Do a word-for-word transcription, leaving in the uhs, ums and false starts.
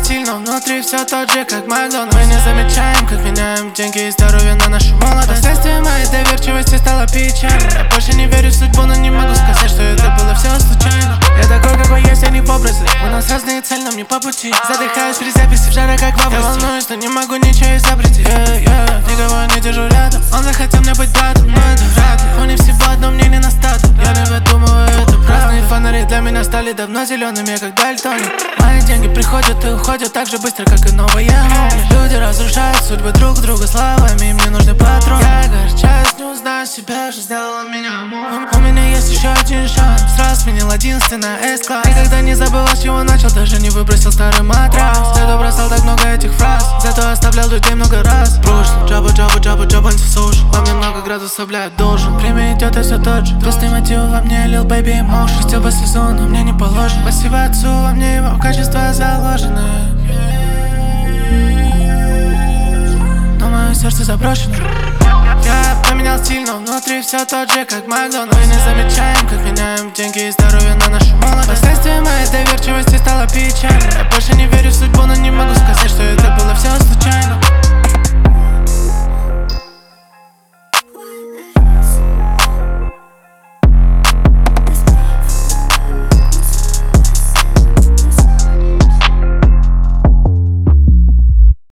стиль, но внутри все тот же, как Макдональдс. Мы не замечаем, как меняем деньги и здоровье на нашу молодость. Последствия моей доверчивости стало печально. Я больше не верю в судьбу, но не могу сказать, что это было все случайно. Я такой, какой есть, я не в образе. У нас разные цели, нам не по пути. Задыхаюсь при записи в жара, как в августе. Я волнуюсь, но не могу ничего изобрести. yeah, yeah. Никого не держу рядом. Он захотел мне быть братом, но это вряд ли. У них всего одно мнение на статус. Я не выдумываю это правда. Разные фонари для меня стали давно зелеными, как дальтоник. Мои деньги приходят и уходят так же быстро, как и новые хоми. Люди разрушают судьбы друг друга словами, им не нужны патроны. Я огорчаюсь, не узнаю себя, что сделала меня мой. У меня есть еще один шанс. Сразу сменил одиннадцатый на S-класс. Никогда не забывал, с чего начал, даже не выбросил старый матрас. Зато бросал так много этих фраз, зато оставлял людей много раз. Прошлый джаба, джаба, джаба, джаба, антисоушен. Во мне много градусов, блядь, должен. Время идет и все тот же. Простые мотивы во мне, лил бэйби эмоушен. Хотел бы слезу, но мне не положено. Спасибо отцу, во мне его качества заложены. Но мое сердце заброшено. Я поменял стиль, но внутри все тот же, как Макдональдс. Мы не замечаем, как меняем деньги и здоровье на нашу молодость. Последствия моей доверчивости стало печально. Я больше не верю в судьбу, но не могу сказать, что это было все случайно.